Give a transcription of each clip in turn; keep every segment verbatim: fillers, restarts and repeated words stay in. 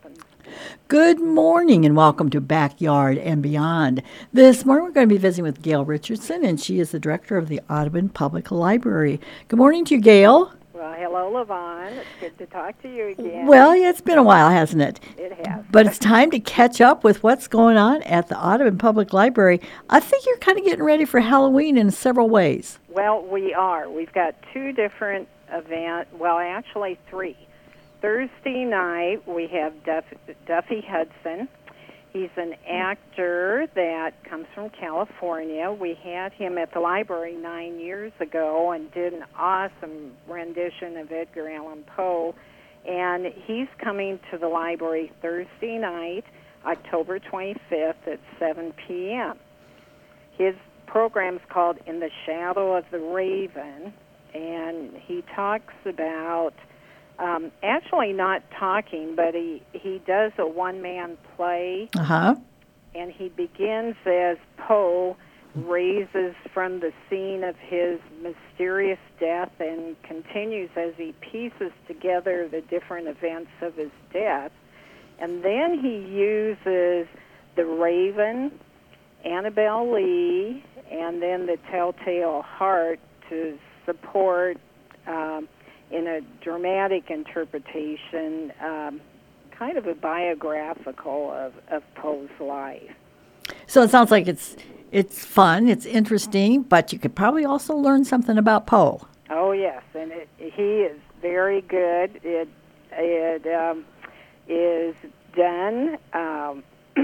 Athens. Good morning and welcome to Backyard and Beyond. This morning we're going to be visiting with Gail Richardson, and she is the director of the Audubon Public Library. Good morning to you, Gail. Well, hello, Levon. It's good to talk to you again. Well, yeah, it's been a while, hasn't it? It has. But it's time to catch up with what's going on at the Audubon Public Library. I think you're kind of getting ready for Halloween in several ways. Well, we are. We've got two different events, well, actually three. Thursday night, we have Duff, Duffy Hudson. He's an actor that comes from California. We had him at the library nine years ago and did an awesome rendition of Edgar Allan Poe. And he's coming to the library Thursday night, October twenty-fifth at seven p.m. His program's called In the Shadow of the Raven, and he talks about, um, actually not talking, but he, he does a one-man play, Uh-huh. and he begins as Poe raises from the scene of his mysterious death and continues as he pieces together the different events of his death. And then he uses the Raven, Annabelle Lee, and then the Telltale Heart to support, um, in a dramatic interpretation, um, kind of a biographical of, of Poe's life. So it sounds like it's it's fun, it's interesting, but you could probably also learn something about Poe. Oh, yes, and it, he is very good. It, it um, is done um,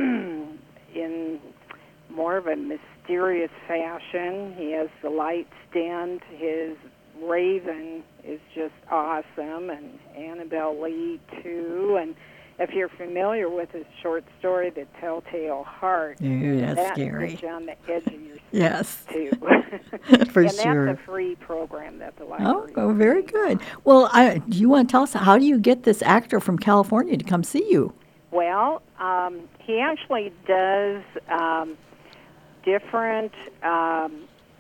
in more of a mysterious fashion. He has the lights dimmed. His Raven is just awesome, and Annabelle Lee, too. And if you're familiar with his short story, The Telltale Heart, Ooh, that's that scary. puts you on the edge of your seat, Yes. too. For and sure. that's a free program that the Oh, library oh, very good. Well, I, do you want to tell us, how do you get this actor from California to come see you? Well, um, he actually does um, different um,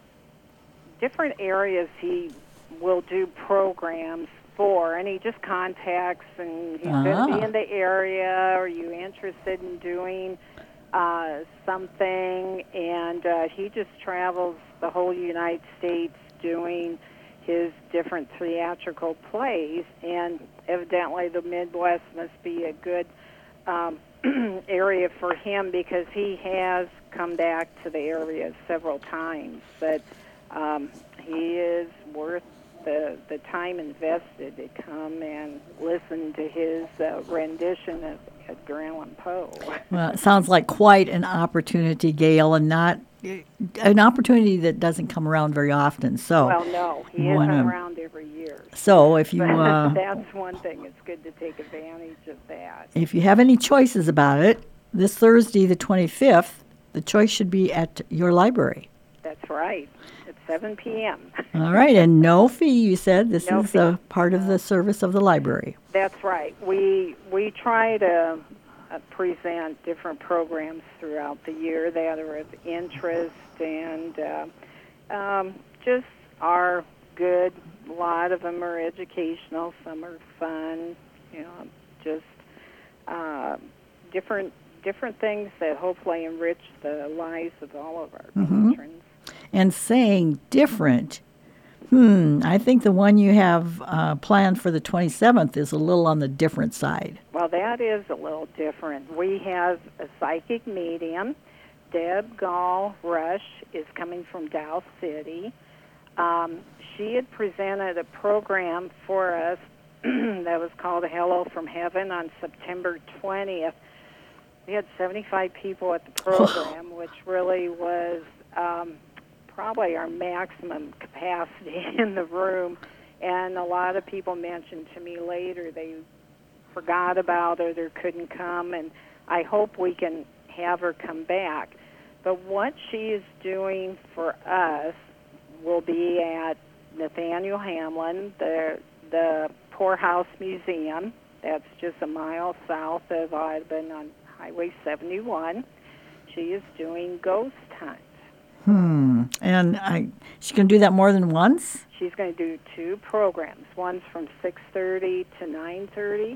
different areas he will do programs for, and he just contacts, and he's going to Ah. be in the area. Are you interested in doing uh, something? And uh, he just travels the whole United States doing his different theatrical plays, and evidently the Midwest must be a good um, area for him because he has come back to the area several times. But um, he is worth the the time invested to come and listen to his uh, rendition of Edgar Allan Poe. Well, it sounds like quite an opportunity, Gail, and not an opportunity that doesn't come around very often. So, Well, no, he you isn't wanna- around every year. so if you But uh, that's one thing. It's good to take advantage of that. if you have any choices about it, this Thursday, the twenty-fifth, the choice should be at your library. That's right. At seven p.m. All right, and no fee. You said this No is a fee. part of the service of the library. That's right. We we try to uh, present different programs throughout the year that are of interest and uh, um, just are good. A lot of them are educational. Some are fun. You know, just uh, different different things that hopefully enrich the lives of all of our Mhm. patrons. And saying different, hmm, I think the one you have uh, planned for the twenty-seventh is a little on the different side. Well, that is a little different. We have a psychic medium. Deb Gall Rush is coming from Dow City. Um, she had presented a program for us that was called Hello from Heaven on September twentieth. We had seventy-five people at the program, which really was um, probably our maximum capacity in the room. And a lot of people mentioned to me later they forgot about it or couldn't come, and I hope we can have her come back. But what she is doing for us will be at Nathaniel Hamlin, the the Poorhouse Museum. That's just a mile south of Audubon on Highway seventy-one. She is doing ghost hunt. Hmm. And I, she can do that more than once? She's going to do two programs. One's from six thirty to nine thirty.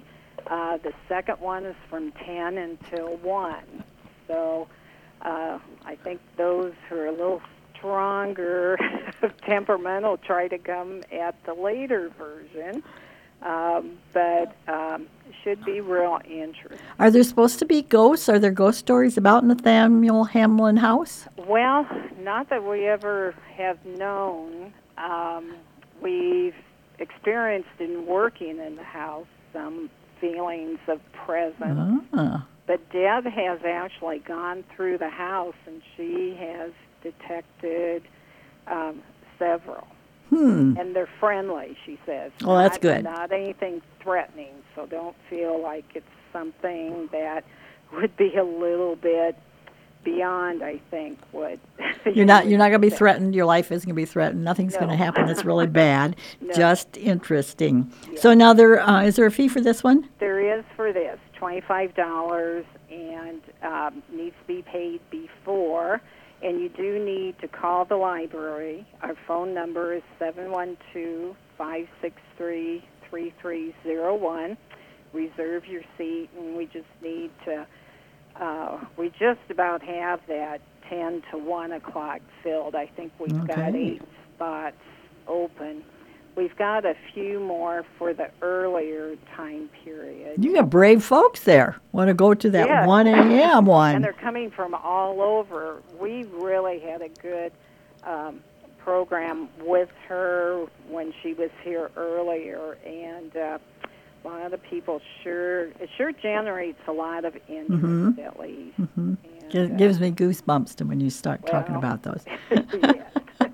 Uh, the second one is from ten until one. So uh, I think those who are a little stronger temperamental try to come at the later version. Um, but um, should be real interesting. Are there supposed to be ghosts? Are there ghost stories about Nathaniel Hamlin House? Well, not that we ever have known. Um, we've experienced in working in the house some feelings of presence. Ah. But Deb has actually gone through the house, and she has detected um, several. Hmm. And they're friendly, she says. Well, that's Not- good. Not anything threatening, so don't feel like it's something that would be a little bit beyond, I think, what You're not you're not going to be expect. threatened. Your life isn't going to be threatened. Nothing's No. going to happen that's really bad. No. Just interesting. Yeah. So now there uh, is there a fee for this one? There is for this, twenty-five dollars, and um, needs to be paid before. And you do need to call the library. Our phone number is seven one two, five six three, three three zero one. Reserve your seat, and we just need to, uh, we just about have that ten to one o'clock filled. I think we've got Okay. eight spots open. We've got a few more for the earlier time period. You got brave folks there. Want to go to that Yes. one a.m. And one? they're coming from all over. We really had a good um, program with her when she was here earlier, and uh, a lot of people sure, it sure generates a lot of interest, Mhm. at least. Mhm. And, Gives, uh, gives me goosebumps to when you start talking well, about those. yes.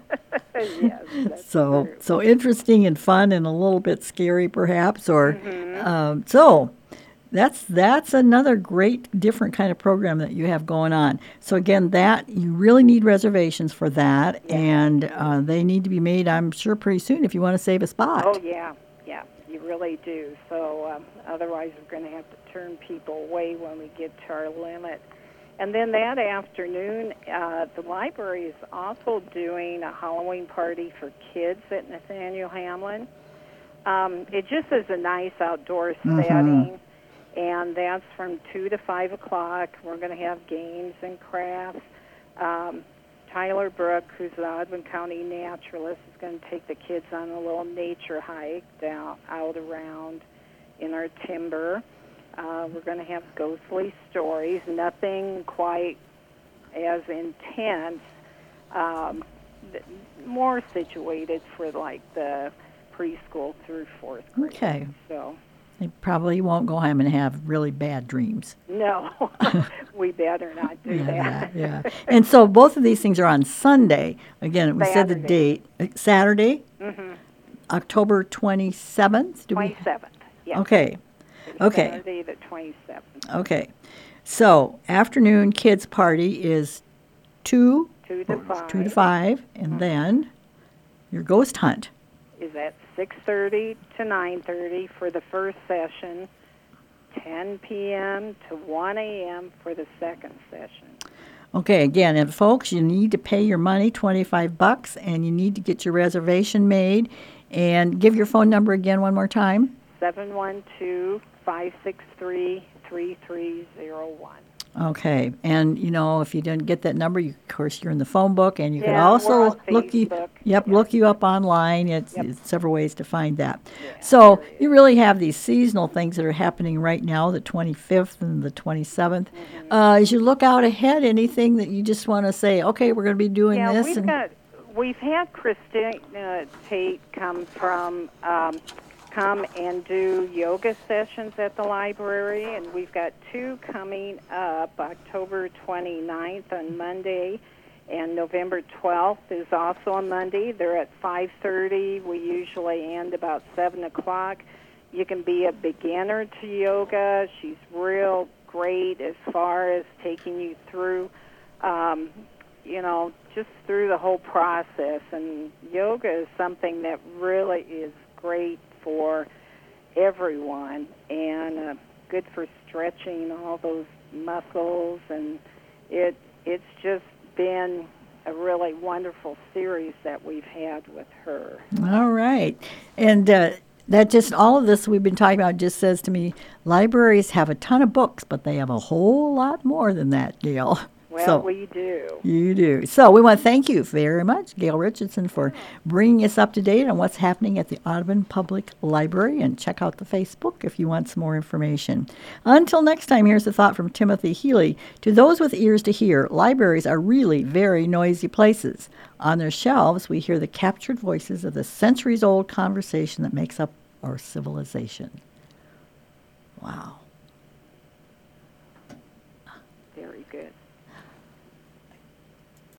Yes, that's So true. so interesting and fun and a little bit scary perhaps. Or Mm-hmm. um, so that's that's another great different kind of program that you have going on. So again, that you really need reservations for that, Yeah. and uh, they need to be made, I'm sure, pretty soon if you want to save a spot. Oh, yeah, yeah, you really do. So um, otherwise we're going to have to turn people away when we get to our limit. And then that afternoon, uh, the library is also doing a Halloween party for kids at Nathaniel Hamlin. Um, it just is a nice outdoor Mhm. setting, and that's from two to five o'clock. We're going to have games and crafts. Um, Tyler Brook, who's an Audubon County naturalist, is going to take the kids on a little nature hike down out around in our timber. Uh, we're going to have ghostly stories, nothing quite as intense, um, th- more situated for like the preschool through fourth grade. Okay. So, They probably won't go home and have really bad dreams. no, we better not do Yeah, that. yeah, yeah. And so both of these things are on Sunday. Again, we said the Saturday. date. Uh, Saturday, Mm-hmm. October twenty-seventh. Do we? twenty-seventh, yeah. Okay. Okay. Saturday the twenty-seventh, Okay. So afternoon kids party is two, two to five. two to five, and then your ghost hunt. Is at six thirty to nine thirty for the first session, ten p.m. to one a.m. for the second session. Okay, again, and folks, you need to pay your money, twenty-five bucks, and you need to get your reservation made. And give your phone number again one more time. seven one two, five six three, three three zero one. Okay, and you know if you didn't get that number, you, of course you're in the phone book, and you can Yeah, we're also on look you. Facebook. Yep, Yeah. look you up online. It's, Yep. it's several ways to find that. Yeah, So there you really have these seasonal things that are happening right now, the twenty-fifth and the twenty-seventh. Mm-hmm. Uh, as you look out ahead, anything that you just want to say, okay, we're going to be doing Yeah, this. we've and got we've had Christina Tate come from um, come and do yoga sessions at the library, and we've got two coming up, October twenty-ninth on Monday, and November twelfth is also on Monday. They're at five thirty. We usually end about seven o'clock. You can be a beginner to yoga. She's real great as far as taking you through um, you know, just through the whole process. And yoga is something that really is great for everyone and uh, good for stretching all those muscles. And it it's just been a really wonderful series that we've had with her. All right. And uh, that just, all of this we've been talking about just says to me, libraries have a ton of books, but they have a whole lot more than that, Gail. Well, so, we do. You do. So we want to thank you very much, Gail Richardson, for bringing us up to date on what's happening at the Audubon Public Library. And check out the Facebook if you want some more information. Until next time, here's a thought from Timothy Healy. To those with ears to hear, libraries are really very noisy places. On their shelves, we hear the captured voices of the centuries-old conversation that makes up our civilization. Wow.